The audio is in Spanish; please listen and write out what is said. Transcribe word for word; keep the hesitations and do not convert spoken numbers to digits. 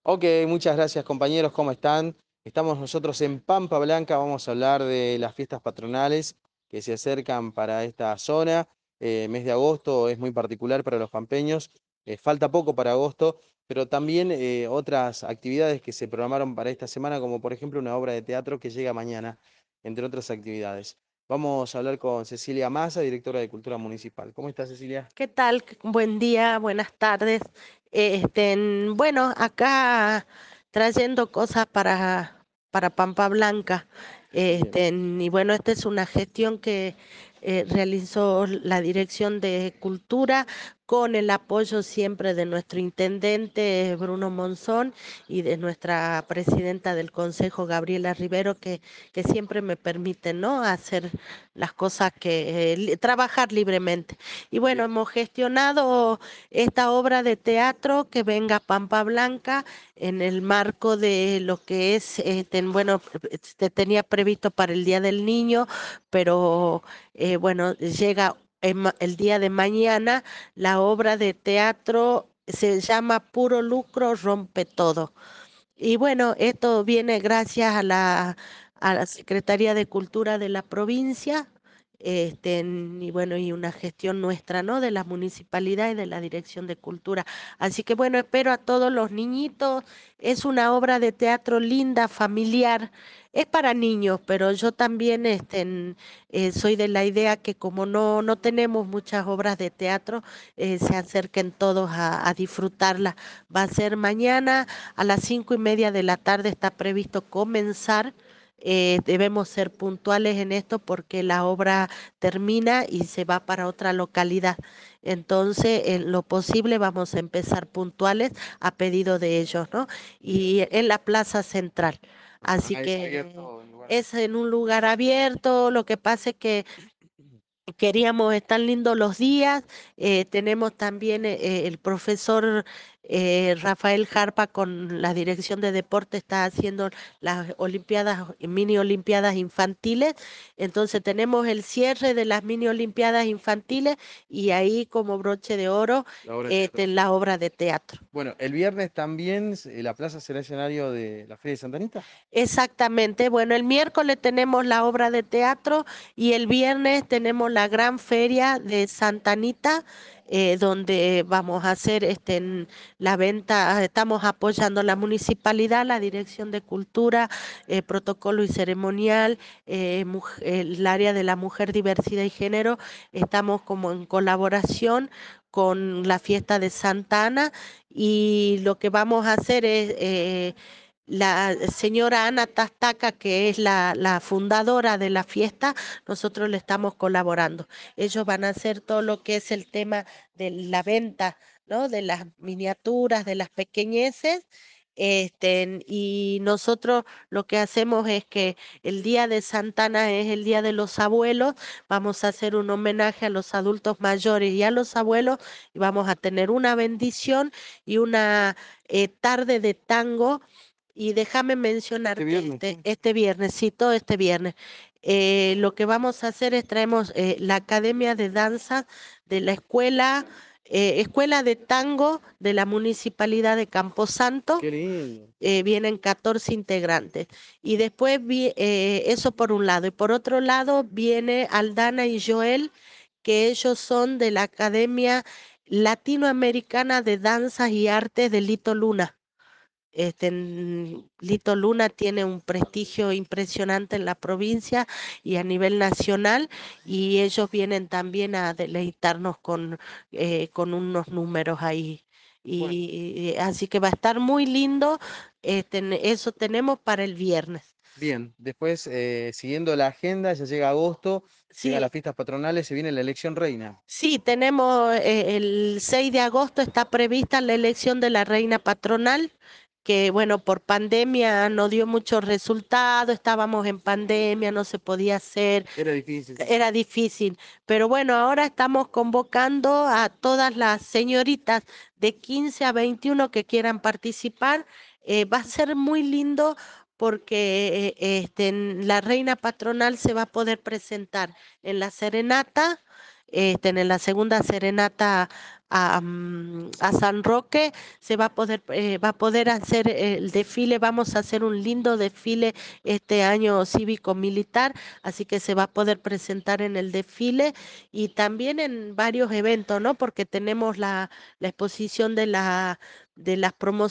Ok, muchas gracias compañeros, ¿cómo están? Estamos nosotros en Pampa Blanca, vamos a hablar de las fiestas patronales que se acercan para esta zona. Eh, mes de agosto es muy particular para los pampeños, eh, falta poco para agosto, pero también eh, otras actividades que se programaron para esta semana, como por ejemplo una obra de teatro que llega mañana, entre otras actividades. Vamos a hablar con Cecilia Massa, directora de Cultura Municipal. ¿Cómo está Cecilia? ¿Qué tal? Buen día, buenas tardes. Este, n- bueno, acá trayendo cosas para, para Pampa Blanca. Bien. Este, n- y bueno, esta es una gestión que eh, realizó la Dirección de Cultura con el apoyo siempre de nuestro intendente Bruno Monzón y de nuestra presidenta del Consejo, Gabriela Rivero, que, que siempre me permiten, ¿no?, hacer las cosas que, eh, li- trabajar libremente. Y bueno, Bien. hemos gestionado esta obra de teatro que venga a Pampa Blanca en el marco de lo que es, este, bueno, se tenía previsto para el Día del Niño, pero eh, bueno, llega en ma- el día de mañana. La obra de teatro se llama Puro Lucro Rompe Todo. Y bueno, esto viene gracias a la, a la Secretaría de Cultura de la provincia, este, n- y bueno, y una gestión nuestra, ¿no?, de la municipalidad y de la Dirección de Cultura. Así que bueno, espero a todos los niñitos. Es una obra de teatro linda, familiar. Es para niños, pero yo también este, n- eh, soy de la idea que como no, no tenemos muchas obras de teatro, eh, se acerquen todos a, a disfrutarla. Va a ser mañana a las cinco y media de la tarde está previsto comenzar. Eh, debemos ser puntuales en esto porque la obra termina y se va para otra localidad. Entonces, en lo posible vamos a empezar puntuales a pedido de ellos, ¿no? Bien. Y en la plaza central. Así Ah, es que abierto el lugar. es en un lugar abierto. Lo que pasa es que queríamos, están lindos los días. Eh, tenemos también eh, eh, el profesor eh, Rafael Jarpa con la Dirección de Deporte está haciendo las olimpiadas, mini olimpiadas infantiles. Entonces tenemos el cierre de las mini olimpiadas infantiles y ahí como broche de oro La obra de este, teatro. la obra de teatro. Bueno, el viernes también eh, la plaza será escenario de la Feria de Santa Anita. Exactamente. Bueno, el miércoles tenemos la obra de teatro y el viernes tenemos la gran feria de Santa Anita, eh, donde vamos a hacer este, en la venta. Estamos apoyando la municipalidad, la Dirección de Cultura, eh, Protocolo y Ceremonial, eh, muj- el área de la mujer, diversidad y género. Estamos como en colaboración con la fiesta de Santa Ana y lo que vamos a hacer es... eh, la señora Ana Tastaca, que es la, la fundadora de la fiesta, nosotros le estamos colaborando. Ellos van a hacer todo lo que es el tema de la venta, ¿no?, de las miniaturas, de las pequeñeces. Este, y nosotros lo que hacemos es que el día de Santana es el día de los abuelos. Vamos a hacer un homenaje a los adultos mayores y a los abuelos y vamos a tener una bendición y una eh, tarde de tango. Y déjame Este mencionarte viernes, este, sí. este viernesito, este viernes. Eh, lo que vamos a hacer es traemos eh, la Academia de Danza de la Escuela, eh, Escuela de Tango de la Municipalidad de Camposanto. Qué lindo. Eh, vienen catorce integrantes. Y después vi, eh, eso por un lado. Y por otro lado viene Aldana y Joel, que ellos son de la Academia Latinoamericana de Danzas y Artes de Lito Luna. Este, n- Lito Luna tiene un prestigio impresionante en la provincia y a nivel nacional, y ellos vienen también a deleitarnos con, eh, con unos números ahí. Bueno, Y, y así que va a estar muy lindo. Este, n- eso tenemos para el viernes. bien. Después, eh, siguiendo la agenda, ya llega agosto, llegan las Sí, fiestas patronales, se viene la elección reina. sí, tenemos eh, el seis de agosto está prevista la elección de la reina patronal, que bueno, por pandemia no dio mucho resultado, estábamos en pandemia, no se podía hacer, Era difícil, sí. era difícil, pero bueno, ahora estamos convocando a todas las señoritas de quince a veintiuno que quieran participar. Eh, va a ser muy lindo porque eh, este, en la reina patronal se va a poder presentar en la serenata. este, en la segunda serenata a, mm, a San Roque, se va a poder, eh, va a poder hacer el desfile, vamos a hacer un lindo desfile este año cívico-militar, así que se va a poder presentar en el desfile y también en varios eventos, ¿no? Porque tenemos la, la exposición de la de las promociones